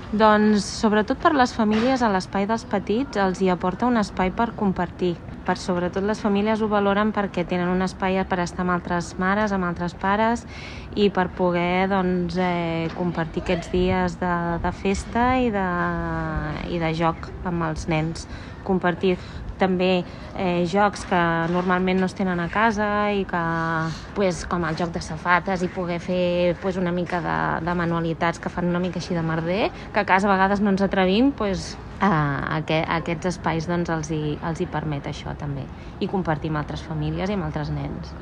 Doncs sobretot per les famílies, a l'espai dels petits els hi aporta un espai per compartir. Sobretot les famílies ho valoren perquè tenen un espai per estar amb altres mares, amb altres pares i per poder compartir aquests dies de festa i de joc amb els nens. Compartir també jocs que normalment no es tenen a casa i que, com el joc de safates i poder fer una mica de manualitats que fan una mica així de merder, que a casa a vegades no ens atrevim, aquests espais els hi permet això també, i compartir amb altres famílies i amb altres nens.